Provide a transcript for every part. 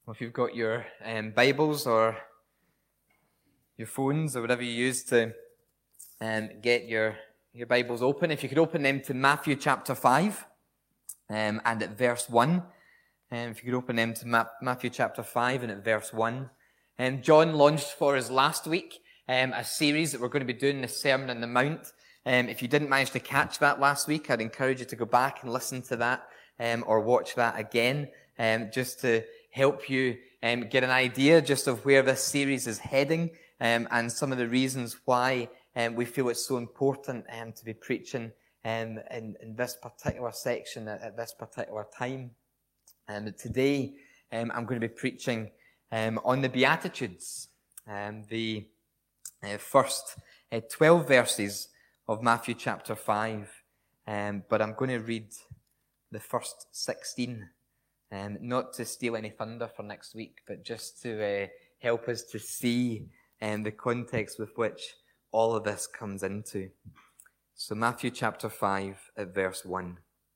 Well, if you've got your Bibles or your phones or whatever you use to get your Bibles open, if you could open them to Matthew chapter 5 and at verse 1. If you could open them to Matthew chapter 5 and at verse 1. John launched for us last week a series that we're going to be doing, the Sermon on the Mount. If you didn't manage to catch that last week, I'd encourage you to go back and listen to that or watch that again just to help you get an idea just of where this series is heading and some of the reasons why we feel it's so important to be preaching in this particular section at this particular time. Today, I'm going to be preaching on the Beatitudes, the first 12 verses of Matthew chapter 5, but I'm going to read the first 16. Not to steal any thunder for next week, but just to help us to see the context with which all of this comes into. So Matthew chapter 5 at verse 1.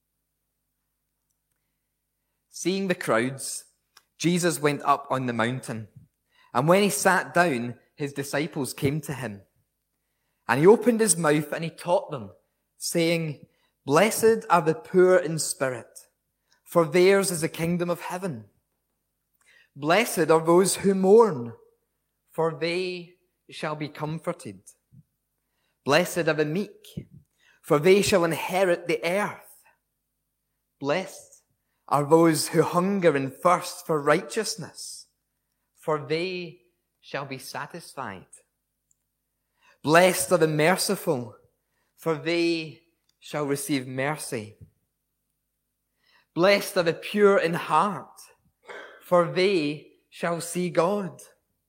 Seeing the crowds, Jesus went up on the mountain, and when he sat down, his disciples came to him. And he opened his mouth and he taught them, saying, "Blessed are the poor in spirit, for theirs is the kingdom of heaven. Blessed are those who mourn, for they shall be comforted. Blessed are the meek, for they shall inherit the earth. Blessed are those who hunger and thirst for righteousness, for they shall be satisfied. Blessed are the merciful, for they shall receive mercy. Blessed are the pure in heart, for they shall see God.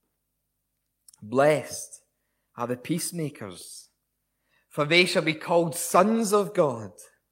Blessed are the peacemakers, for they shall be called sons of God.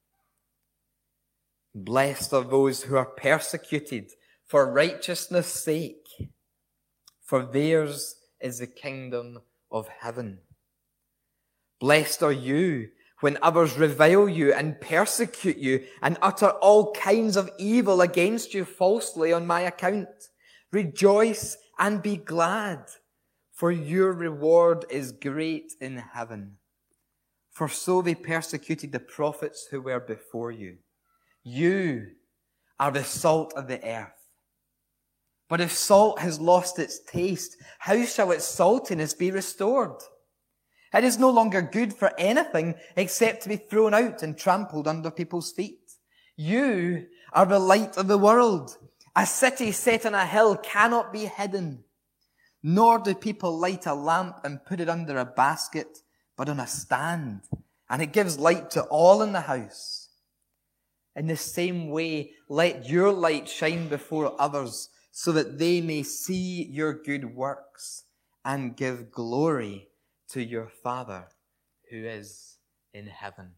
Blessed are those who are persecuted for righteousness' sake, for theirs is the kingdom of heaven. Blessed are you when others revile you and persecute you and utter all kinds of evil against you falsely on my account. Rejoice and be glad, for your reward is great in heaven. For so they persecuted the prophets who were before you. You are the salt of the earth. But if salt has lost its taste, how shall its saltiness be restored? It is no longer good for anything except to be thrown out and trampled under people's feet. You are the light of the world. A city set on a hill cannot be hidden. Nor do people light a lamp and put it under a basket, but on a stand, and it gives light to all in the house. In the same way, let your light shine before others, so that they may see your good works and give glory to your Father who is in heaven."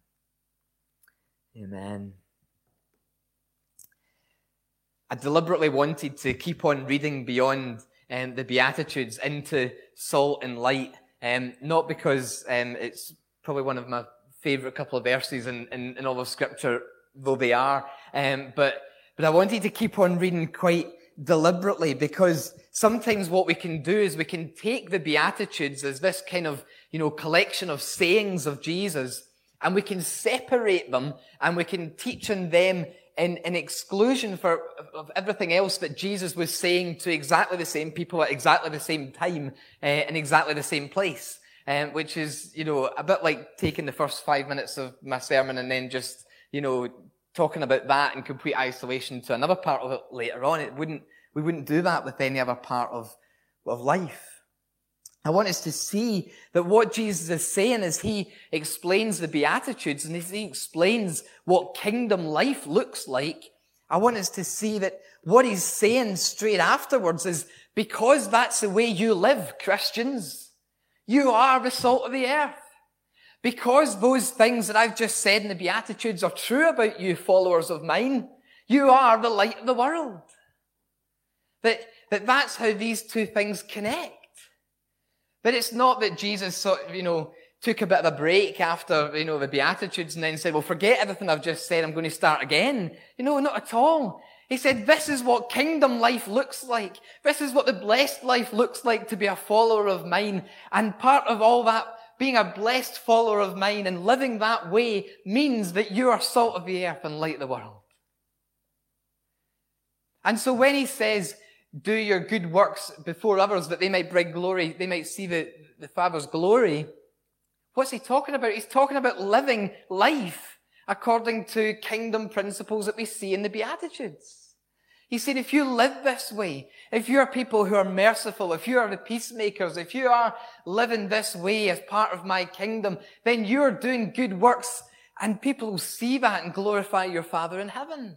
Amen. I deliberately wanted to keep on reading beyond the Beatitudes into salt and light, not because it's probably one of my favourite couple of verses in all of Scripture, though they are, but I wanted to keep on reading quite deliberately, because sometimes what we can do is we can take the Beatitudes as this kind of, collection of sayings of Jesus, and we can separate them and we can teach on them in exclusion of everything else that Jesus was saying to exactly the same people at exactly the same time in exactly the same place, which is, a bit like taking the first 5 minutes of my sermon and then just, talking about that in complete isolation to another part of it later on. We wouldn't do that with any other part of life. I want us to see that what Jesus is saying as he explains the Beatitudes and as he explains what kingdom life looks like, I want us to see that what he's saying straight afterwards is, because that's the way you live, Christians, you are the salt of the earth. Because those things that I've just said in the Beatitudes are true about you, followers of mine, you are the light of the world. That's how these two things connect. But it's not that Jesus took a bit of a break after, the Beatitudes and then said, well, forget everything I've just said, I'm going to start again. Not at all. He said, this is what kingdom life looks like. This is what the blessed life looks like to be a follower of mine. And part of all that, being a blessed follower of mine and living that way, means that you are salt of the earth and light of the world. And so when he says, do your good works before others that they might bring glory, they might see the Father's glory, what's he talking about? He's talking about living life according to kingdom principles that we see in the Beatitudes. He said, if you live this way, if you are people who are merciful, if you are the peacemakers, if you are living this way as part of my kingdom, then you're doing good works and people will see that and glorify your Father in heaven.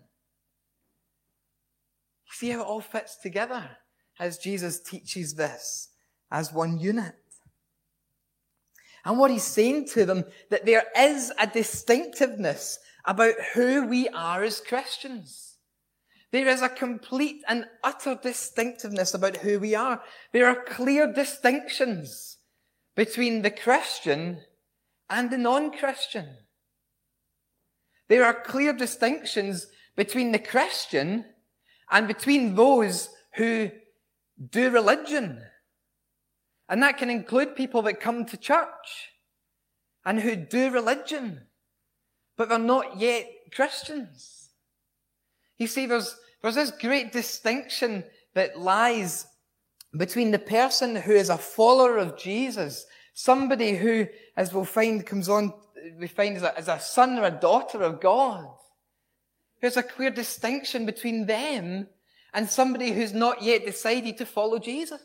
See how it all fits together as Jesus teaches this as one unit. And what he's saying to them, that there is a distinctiveness about who we are as Christians. There is a complete and utter distinctiveness about who we are. There are clear distinctions between the Christian and the non-Christian. There are clear distinctions between the Christian and between those who do religion. And that can include people that come to church and who do religion, but they're not yet Christians. You see, there's this great distinction that lies between the person who is a follower of Jesus, somebody who, as we'll find, we find as a son or a daughter of God. There's a clear distinction between them and somebody who's not yet decided to follow Jesus.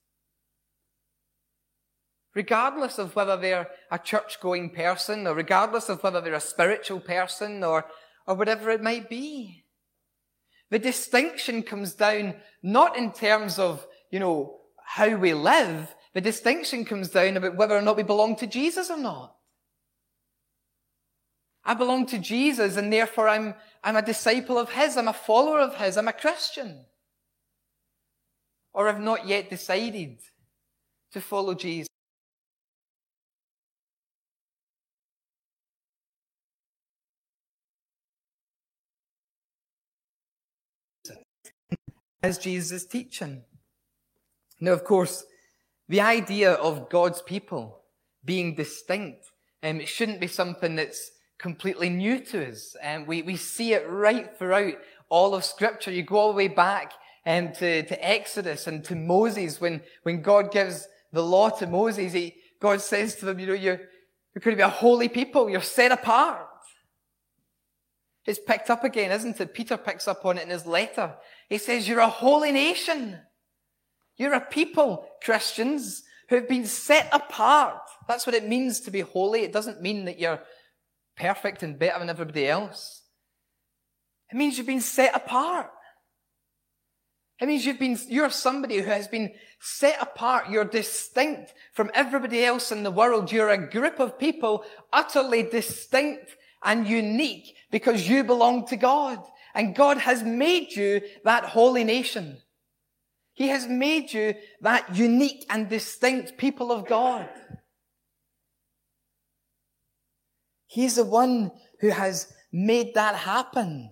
Regardless of whether they're a church-going person, or regardless of whether they're a spiritual person, or whatever it might be. The distinction comes down not in terms of, how we live. The distinction comes down about whether or not we belong to Jesus or not. I belong to Jesus, and therefore I'm a disciple of His. I'm a follower of His. I'm a Christian. Or I've not yet decided to follow Jesus. As Jesus is teaching. Now, of course, the idea of God's people being distinct, it shouldn't be something that's completely new to us. We see it right throughout all of Scripture. You go all the way back to Exodus and to Moses. When God gives the law to Moses, God says to them, you're going to be a holy people. You're set apart. It's picked up again, isn't it? Peter picks up on it in his letter. He says, you're a holy nation. You're a people, Christians, who have been set apart. That's what it means to be holy. It doesn't mean that you're perfect and better than everybody else. It means you've been set apart. It means you're somebody who has been set apart. You're distinct from everybody else in the world. You're a group of people utterly distinct and unique because you belong to God. And God has made you that holy nation. He has made you that unique and distinct people of God. He's the one who has made that happen.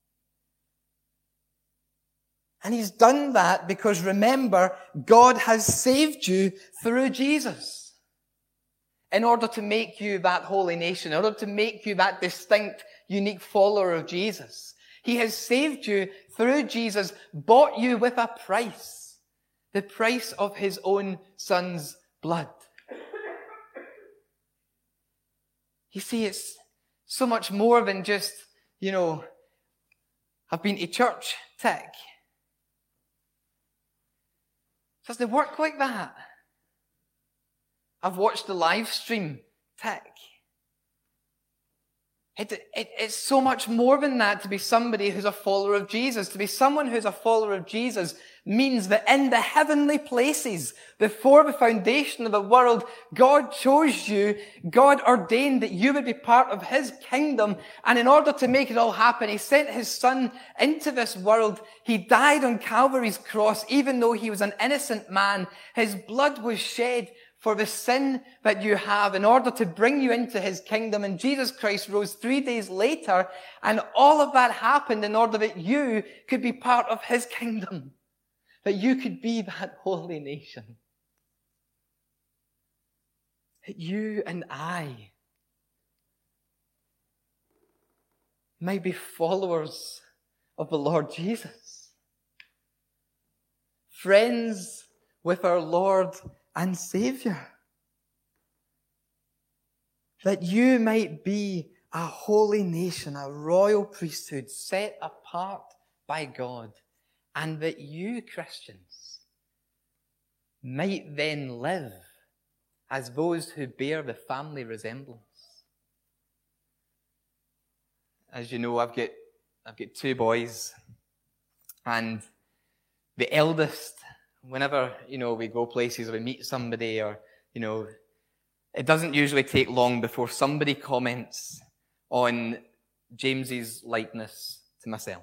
And He's done that because, remember, God has saved you through Jesus. In order to make you that holy nation, in order to make you that distinct, unique follower of Jesus. He has saved you through Jesus, bought you with a price. The price of His own Son's blood. You see, it's so much more than just, I've been to church, tick. Does it work like that? I've watched the live stream, tick. It's so much more than that to be somebody who's a follower of Jesus. To be someone who's a follower of Jesus means that in the heavenly places, before the foundation of the world, God chose you, God ordained that you would be part of His kingdom, and in order to make it all happen, He sent His Son into this world. He died on Calvary's cross, even though He was an innocent man. His blood was shed for the sin that you have in order to bring you into his kingdom. And Jesus Christ rose 3 days later, and all of that happened in order that you could be part of his kingdom, that you could be that holy nation, that you and I might be followers of the Lord Jesus, friends with our Lord and Savior, that you might be a holy nation, a royal priesthood set apart by God, and that you, Christians, might then live as those who bear the family resemblance. As you know, I've got 2 boys, and the eldest, whenever, we go places or we meet somebody or, it doesn't usually take long before somebody comments on James's likeness to myself.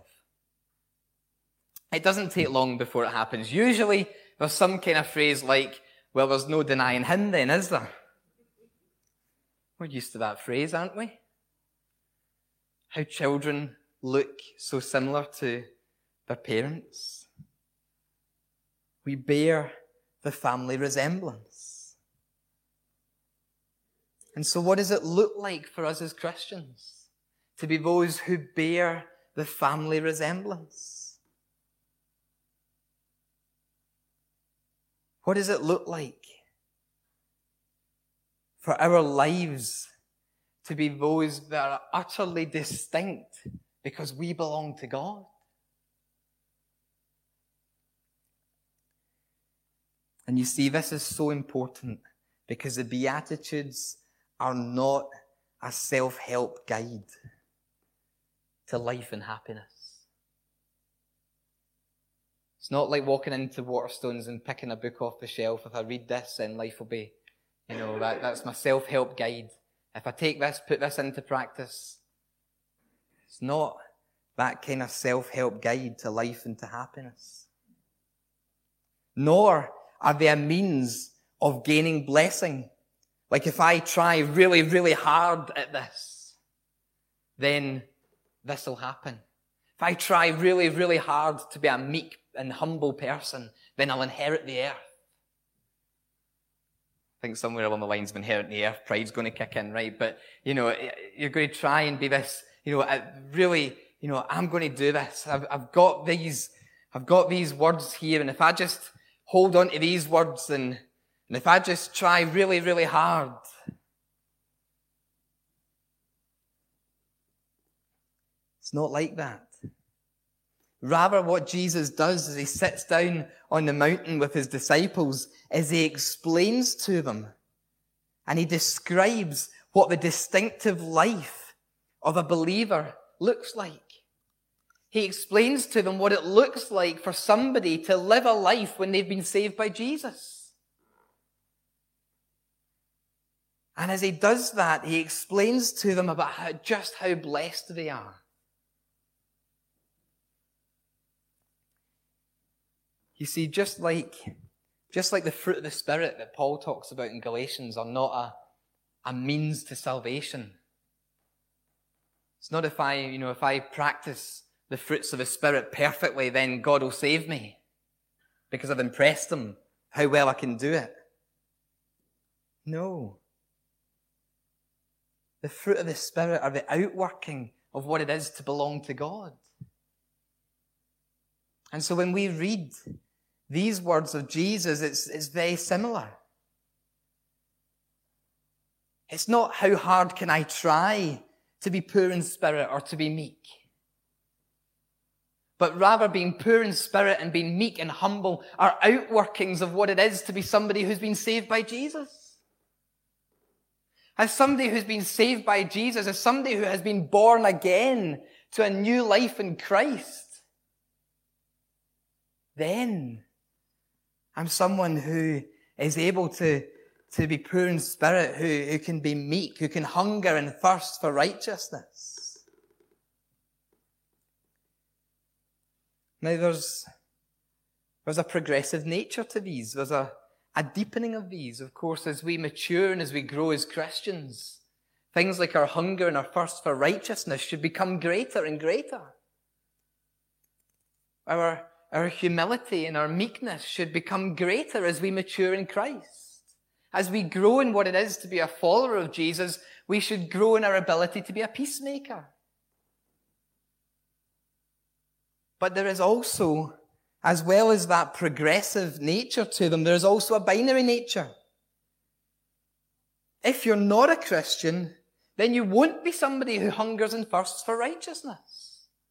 It doesn't take long before it happens. Usually there's some kind of phrase like, well, there's no denying him then, is there? We're used to that phrase, aren't we? How children look so similar to their parents. We bear the family resemblance. And so what does it look like for us as Christians to be those who bear the family resemblance? What does it look like for our lives to be those that are utterly distinct because we belong to God? And you see, this is so important because the Beatitudes are not a self-help guide to life and happiness. It's not like walking into Waterstones and picking a book off the shelf. If I read this, then life will be, that's my self-help guide. If I take this, put this into practice. It's not that kind of self-help guide to life and to happiness. Nor are they a means of gaining blessing. Like if I try really, really hard at this, then this will happen. If I try really, really hard to be a meek and humble person, then I'll inherit the earth. I think somewhere along the lines of inheriting the earth, pride's going to kick in, right? But, you're going to try and be this, really, I'm going to do this. I've got these words here, and if I just hold on to these words and if I just try really, really hard, it's not like that. Rather, what Jesus does as he sits down on the mountain with his disciples is he explains to them and he describes what the distinctive life of a believer looks like. He explains to them what it looks like for somebody to live a life when they've been saved by Jesus. And as he does that, he explains to them about just how blessed they are. You see, just like the fruit of the Spirit that Paul talks about in Galatians are not a means to salvation. It's not if I practice the fruits of the Spirit perfectly, then God will save me because I've impressed him how well I can do it. No. The fruit of the Spirit are the outworking of what it is to belong to God. And so when we read these words of Jesus, it's very similar. It's not how hard can I try to be poor in spirit or to be meek. But rather being poor in spirit and being meek and humble are outworkings of what it is to be somebody who's been saved by Jesus. As somebody who's been saved by Jesus, as somebody who has been born again to a new life in Christ, then I'm someone who is able to be poor in spirit, who can be meek, who can hunger and thirst for righteousness. Now there's a progressive nature to these. There's a a deepening of these, of course, as we mature and as we grow as Christians. Things like our hunger and our thirst for righteousness should become greater and greater. Our humility and our meekness should become greater as we mature in Christ. As we grow in what it is to be a follower of Jesus, we should grow in our ability to be a peacemaker. But there is also, as well as that progressive nature to them, there is also a binary nature. If you're not a Christian, then you won't be somebody who hungers and thirsts for righteousness.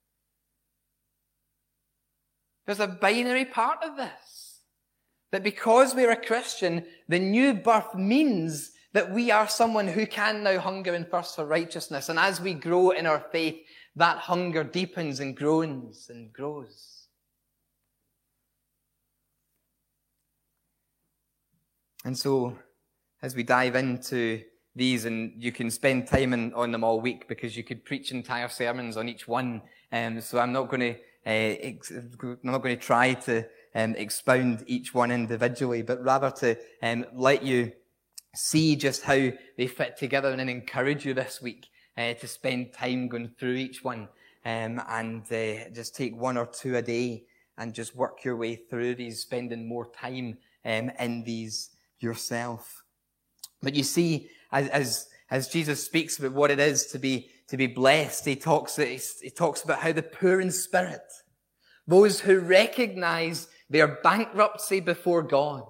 There's a binary part of this. That because we're a Christian, the new birth means that we are someone who can now hunger and thirst for righteousness. And as we grow in our faith, that hunger deepens and grows and grows. And so, as we dive into these, and you can spend time on them all week because you could preach entire sermons on each one. So I'm not going to try to expound each one individually, but rather to let you see just how they fit together and then encourage you this week to spend time going through each one and just take one or two a day and just work your way through these, spending more time in these yourself. But you see, as Jesus speaks about what it is to be blessed, he talks about how the poor in spirit, those who recognize their bankruptcy before God,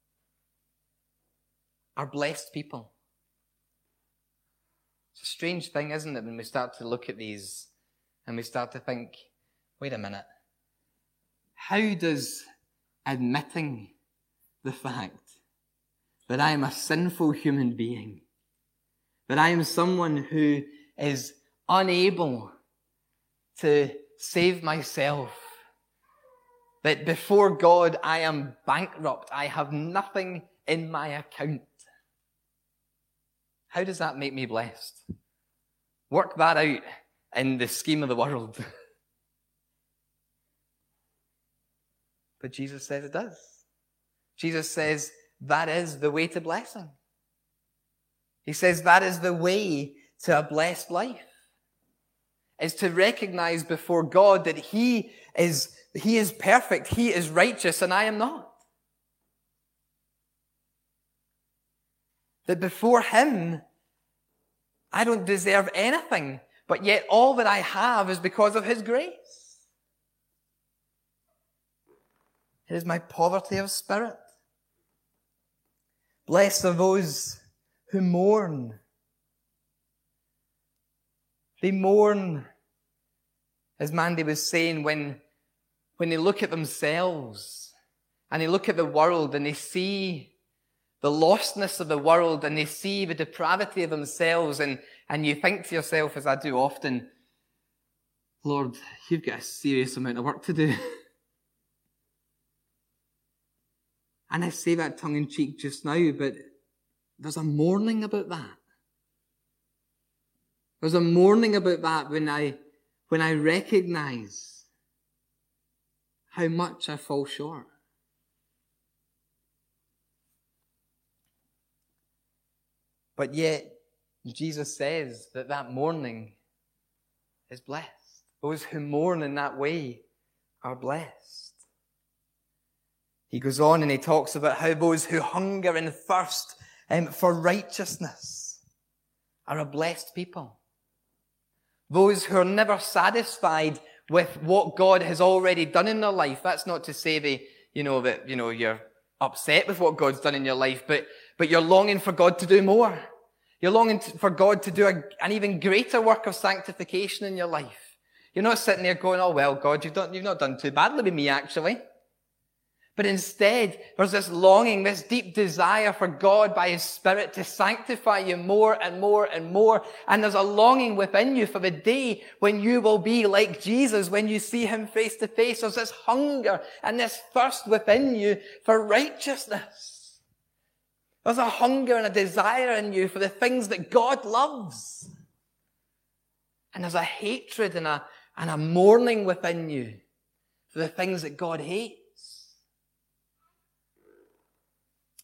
are blessed people. It's a strange thing, isn't it, when we start to look at these and we start to think, wait a minute, how does admitting the fact that I am a sinful human being, that I am someone who is unable to save myself, that before God I am bankrupt, I have nothing in my account, how does that make me blessed? Work that out in the scheme of the world. But Jesus says it does. Jesus says that is the way to blessing. He says that is the way to a blessed life. Is to recognize before God that He is perfect, He is righteous, and I am not. That before Him, I don't deserve anything, but yet all that I have is because of His grace. It is my poverty of spirit. Blessed are those who mourn. They mourn, as Mandy was saying, when they look at themselves and they look at the world and they see the lostness of the world and they see the depravity of themselves, and you think to yourself, as I do often, Lord, you've got a serious amount of work to do. And I say that tongue-in-cheek just now, but there's a mourning about that. There's a mourning about that when I recognize how much I fall short. But yet, Jesus says that mourning is blessed. Those who mourn in that way are blessed. He goes on and he talks about how those who hunger and thirst for righteousness are a blessed people. Those who are never satisfied with what God has already done in their life. That's not to say you're upset with what God's done in your life, but you're longing for God to do more. You're longing for God to do an even greater work of sanctification in your life. You're not sitting there going, oh well, God, you've not done too badly with me actually. But instead, there's this longing, this deep desire for God by His Spirit to sanctify you more and more and more. And there's a longing within you for the day when you will be like Jesus, when you see Him face to face. There's this hunger and this thirst within you for righteousness. There's a hunger and a desire in you for the things that God loves. And there's a hatred and a mourning within you for the things that God hates.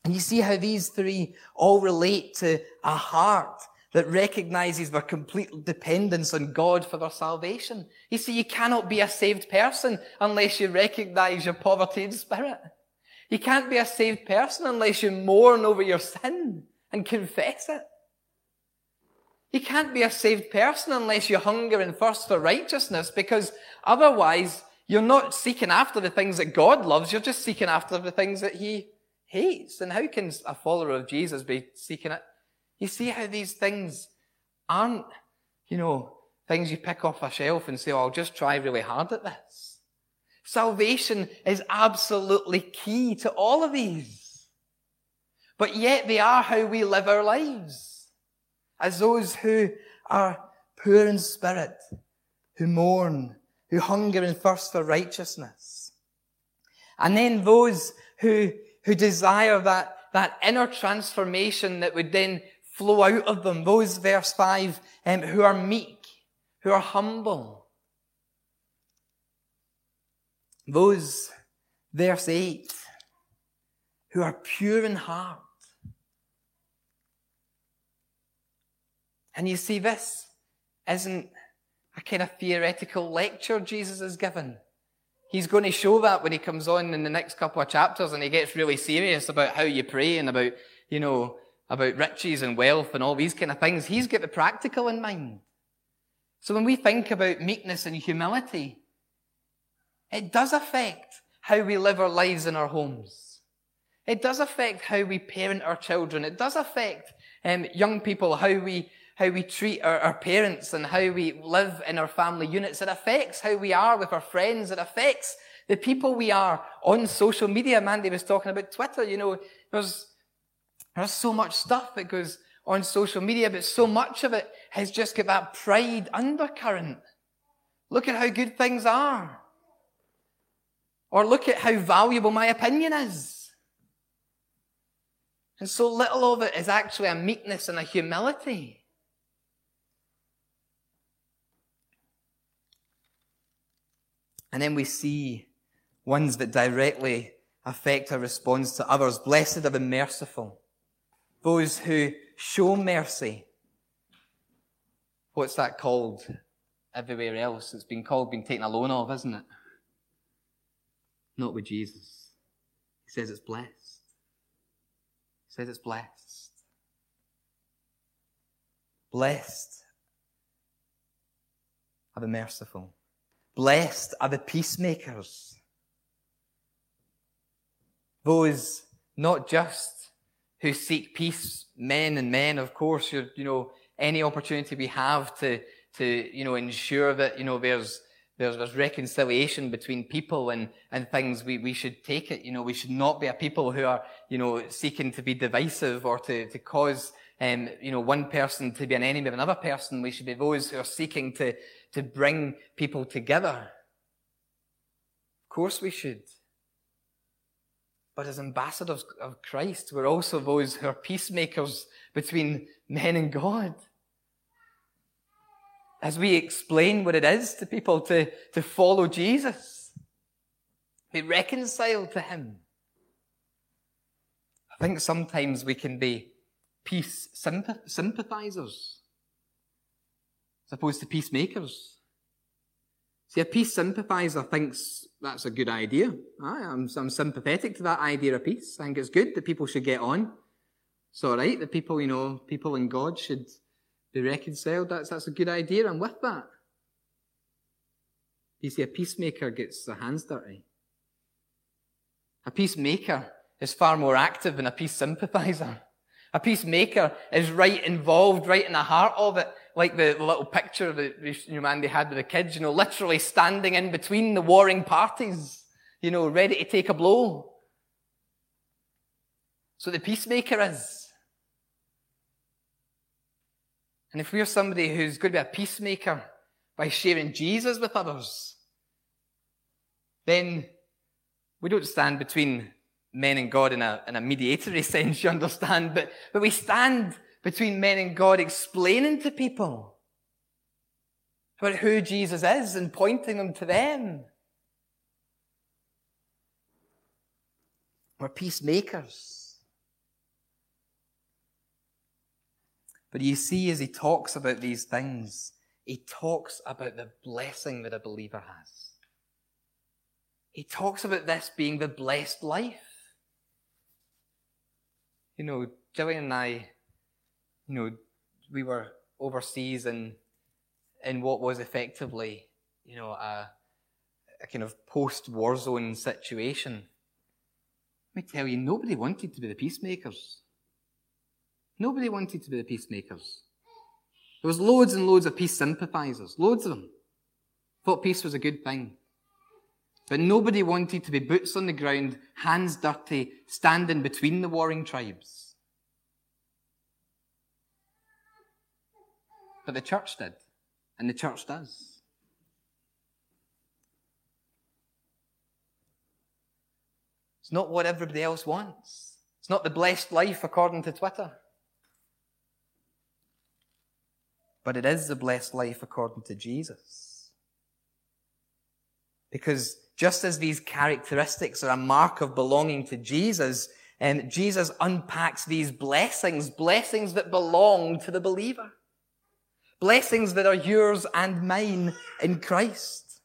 And you see how these three all relate to a heart that recognizes their complete dependence on God for their salvation. You see, you cannot be a saved person unless you recognize your poverty in spirit. You can't be a saved person unless you mourn over your sin and confess it. You can't be a saved person unless you hunger and thirst for righteousness, because otherwise you're not seeking after the things that God loves, you're just seeking after the things that He hates. And how can a follower of Jesus be seeking it? You see how these things aren't, things you pick off a shelf and say, oh, I'll just try really hard at this. Salvation is absolutely key to all of these. But yet they are how we live our lives. As those who are poor in spirit, who mourn, who hunger and thirst for righteousness. And then those who desire that inner transformation that would then flow out of them. Those, verse 5, who are meek, who are humble. Those, verse 8, who are pure in heart. And you see, this isn't a kind of theoretical lecture Jesus has given. He's going to show that when he comes on in the next couple of chapters and he gets really serious about how you pray and about, about riches and wealth and all these kind of things. He's got the practical in mind. So when we think about meekness and humility, it does affect how we live our lives in our homes. It does affect how we parent our children. It does affect young people, how we treat our parents and how we live in our family units. It affects how we are with our friends. It affects the people we are on social media. Mandy was talking about Twitter. There's so much stuff that goes on social media, but so much of it has just got that pride undercurrent. Look at how good things are. Or look at how valuable my opinion is. And so little of it is actually a meekness and a humility. And then we see ones that directly affect our response to others. Blessed are the merciful. Those who show mercy. What's that called everywhere else? It's been called being taken a loan of, isn't it? Not with Jesus. He says it's blessed. He says it's blessed. Blessed are the merciful. Blessed are the peacemakers. Those not just who seek peace, men and men, of course, any opportunity we have to ensure that, there's reconciliation between people and things, we should take it. We should not be a people who are, seeking to be divisive or to cause, one person to be an enemy of another person. We should be those who are seeking to bring people together. Of course we should. But as ambassadors of Christ, we're also those who are peacemakers between men and God. As we explain what it is to people to follow Jesus, be reconciled to Him. I think sometimes we can be peace sympathizers as opposed to peacemakers. See, a peace sympathizer thinks that's a good idea. I'm sympathetic to that idea of peace. I think it's good that people should get on. It's all right that people in God should be reconciled. That's a good idea. I'm with that. You see, a peacemaker gets their hands dirty. A peacemaker is far more active than a peace sympathizer. A peacemaker is right involved, right in the heart of it, like the little picture that Mandy had with the kids, literally standing in between the warring parties, ready to take a blow. So the peacemaker is. And if we're somebody who's going to be a peacemaker by sharing Jesus with others, then we don't stand between men and God in a mediatory sense, you understand, but we stand between men and God explaining to people about who Jesus is and pointing them to them. We're peacemakers. But you see, as he talks about these things, he talks about the blessing that a believer has. He talks about this being the blessed life. You know, Gillian and I, we were overseas in what was effectively, a kind of post-war zone situation. Let me tell you, nobody wanted to be the peacemakers. Nobody wanted to be the peacemakers. There was loads and loads of peace sympathizers, loads of them. Thought peace was a good thing. But nobody wanted to be boots on the ground, hands dirty, standing between the warring tribes. But the church did, and the church does. It's not what everybody else wants. It's not the blessed life according to Twitter. But it is the blessed life according to Jesus. Because just as these characteristics are a mark of belonging to Jesus, Jesus unpacks these blessings that belong to the believer. Blessings that are yours and mine in Christ.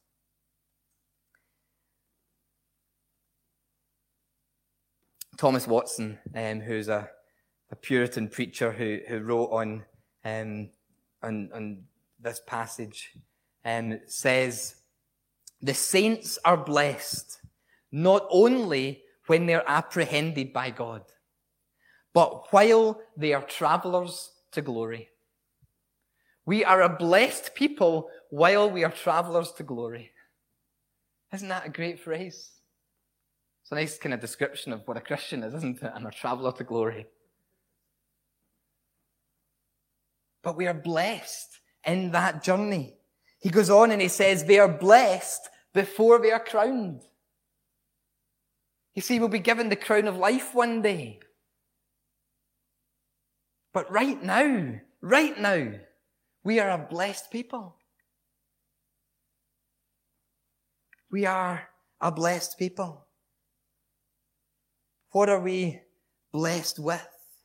Thomas Watson, who's a Puritan preacher who wrote on this passage, says, "The saints are blessed not only when they're apprehended by God, but while they are travelers to glory." We are a blessed people while we are travelers to glory. Isn't that a great phrase? It's a nice kind of description of what a Christian is, isn't it? I'm a traveler to glory. But we are blessed in that journey. He goes on and he says, they are blessed before they are crowned. You see, we'll be given the crown of life one day. But right now, we are a blessed people. We are a blessed people. What are we blessed with?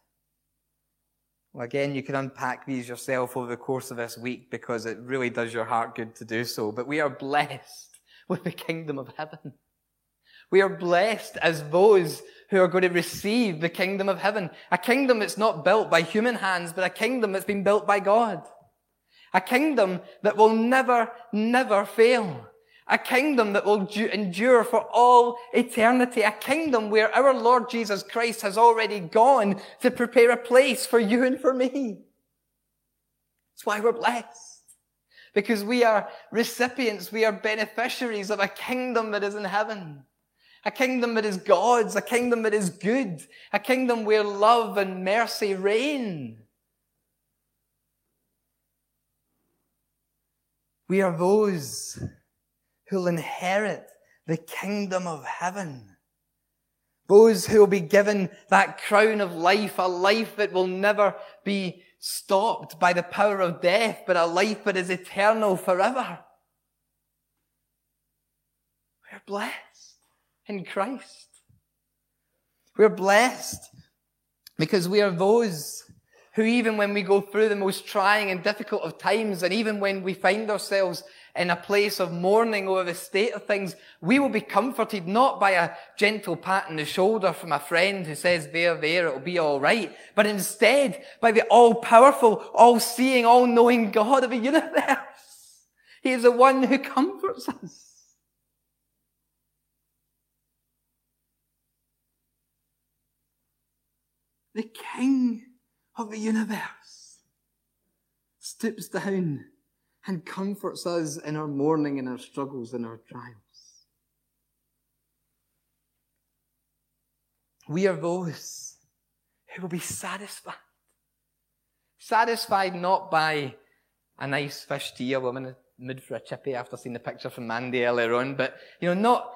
Well, again, you can unpack these yourself over the course of this week because it really does your heart good to do so. But we are blessed with the kingdom of heaven. We are blessed as those who are going to receive the kingdom of heaven. A kingdom that's not built by human hands, but a kingdom that's been built by God. A kingdom that will never, never fail. A kingdom that will endure for all eternity. A kingdom where our Lord Jesus Christ has already gone to prepare a place for you and for me. That's why we're blessed. Because we are recipients, we are beneficiaries of a kingdom that is in heaven. A kingdom that is God's, a kingdom that is good. A kingdom where love and mercy reign. We are those who'll inherit the kingdom of heaven. Those who will be given that crown of life, a life that will never be stopped by the power of death, but a life that is eternal forever. We're blessed in Christ. We're blessed because we are those who, even when we go through the most trying and difficult of times, and even when we find ourselves in a place of mourning over the state of things, we will be comforted not by a gentle pat on the shoulder from a friend who says, there, it'll be all right, but instead by the all-powerful, all-seeing, all-knowing God of the universe. He is the one who comforts us. The King of the universe stoops down and comforts us in our mourning and our struggles and our trials. We are those who will be satisfied. Satisfied not by a nice fish tea, or I'm in the mood for a chippy after seeing the picture from Mandy earlier on, but not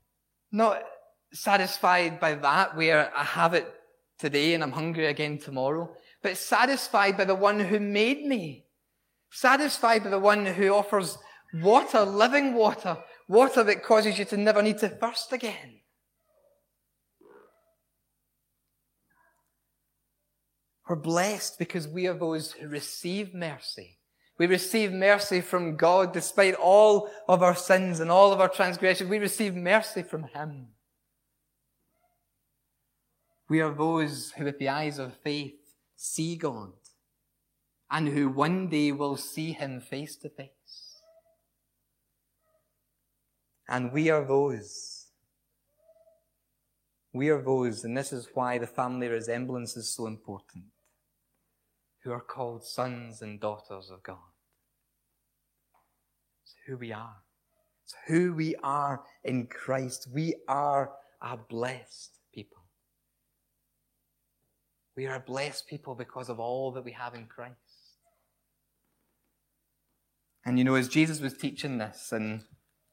satisfied by that where I have it today and I'm hungry again tomorrow, but satisfied by the one who made me. Satisfied by the one who offers water, living water, water that causes you to never need to thirst again. We're blessed because we are those who receive mercy. We receive mercy from God despite all of our sins and all of our transgressions. We receive mercy from Him. We are those who with the eyes of faith see God and who one day will see Him face to face. And we are those, and this is why the family resemblance is so important, who are called sons and daughters of God. It's who we are. It's who we are in Christ. We are a blessed people. We are a blessed people because of all that we have in Christ. And you know, as Jesus was teaching this, and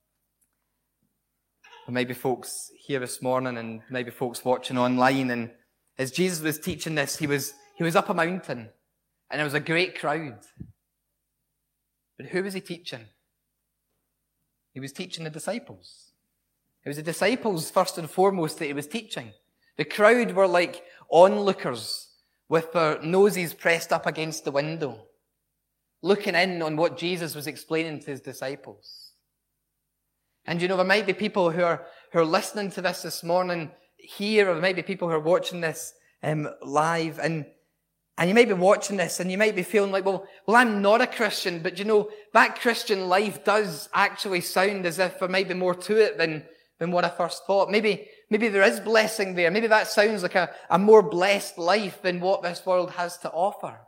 there may be folks here this morning and maybe folks watching online, and as Jesus was teaching this, he was up a mountain. And there was a great crowd. But who was he teaching? He was teaching the disciples. It was the disciples, first and foremost, that he was teaching. The crowd were like onlookers with their noses pressed up against the window, looking in on what Jesus was explaining to his disciples. And you know, there might be people who are listening to this morning here, or there might be people who are watching this live, and you might be watching this and you might be feeling like, well, I'm not a Christian, but you know, that Christian life does actually sound as if there might be more to it than what I first thought. Maybe there is blessing there. Maybe that sounds like a more blessed life than what this world has to offer.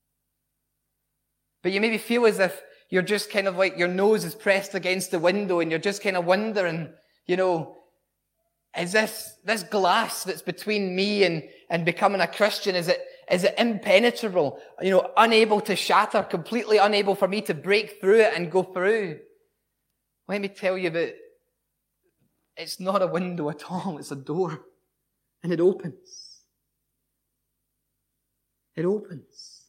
But you maybe feel as if you're just kind of like your nose is pressed against the window and you're just kind of wondering, you know, is this glass that's between me and becoming a Christian, is it impenetrable, you know, unable to shatter, completely unable for me to break through it and go through? Let me tell you that it's not a window at all, it's a door. And it opens. It opens.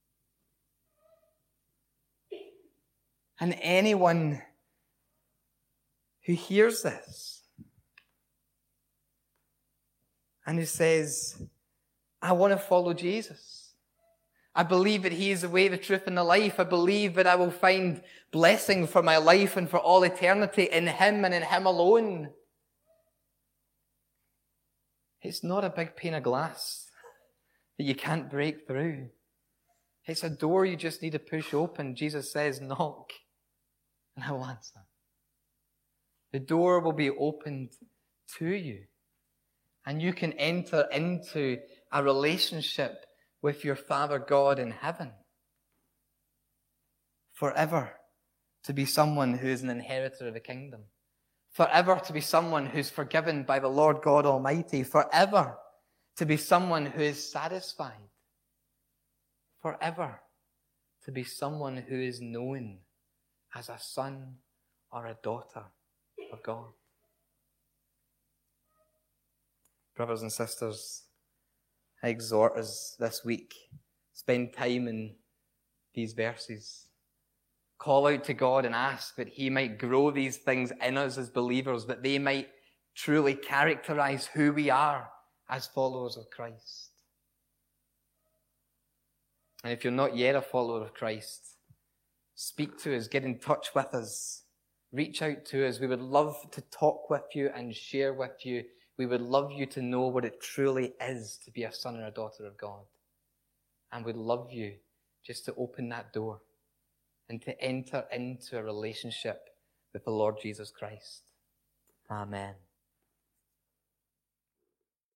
And anyone who hears this and who says, I want to follow Jesus. I believe that He is the way, the truth, and the life. I believe that I will find blessing for my life and for all eternity in Him and in Him alone. It's not a big pane of glass that you can't break through. It's a door you just need to push open. Jesus says, knock, and I will answer. The door will be opened to you, and you can enter into a relationship with your Father God in heaven forever, to be someone who is an inheritor of the kingdom, forever to be someone who's forgiven by the Lord God Almighty, forever to be someone who is satisfied, forever to be someone who is known as a son or a daughter of God. Brothers and sisters, I exhort us this week, spend time in these verses. Call out to God and ask that He might grow these things in us as believers, that they might truly characterize who we are as followers of Christ. And if you're not yet a follower of Christ, speak to us, get in touch with us, reach out to us. We would love to talk with you and share with you. We would love you to know what it truly is to be a son or a daughter of God. And we'd love you just to open that door and to enter into a relationship with the Lord Jesus Christ. Amen.